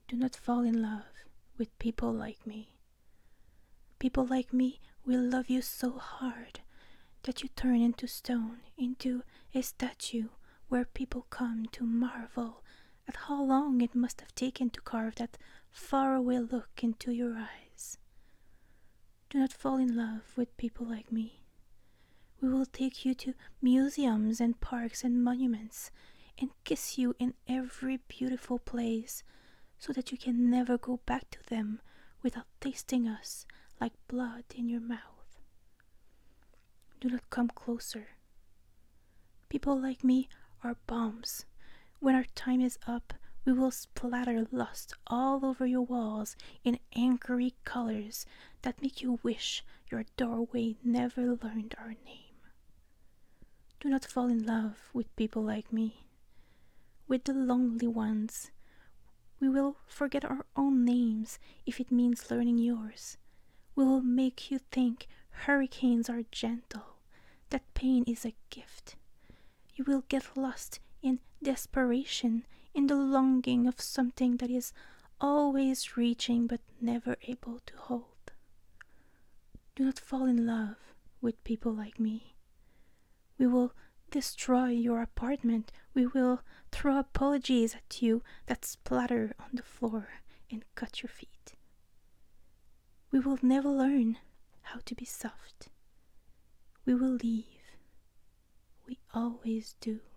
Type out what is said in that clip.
Do not fall in love with people like me. People like me will love you so hard that you turn into stone, into a statue where people come to marvel at how long it must have taken to carve that faraway look into your eyes. Do not fall in love with people like me. We will take you to museums and parks and monuments and kiss you in every beautiful place so that you can never go back to them without tasting us like blood in your mouth. Do not come closer. People like me are bombs. When our time is up, we will splatter lust all over your walls in angry colors that make you wish your doorway never learned our name. Do not fall in love with people like me. With the lonely ones, we will forget our own names if it means learning yours. We will make you think hurricanes are gentle, that pain is a gift. You will get lost in desperation, in the longing of something that is always reaching but never able to hold. Do not fall in love with people like me. We will destroy your apartment. We will throw apologies at you that splatter on the floor and cut your feet. We will never learn how to be soft. We will leave. We always do.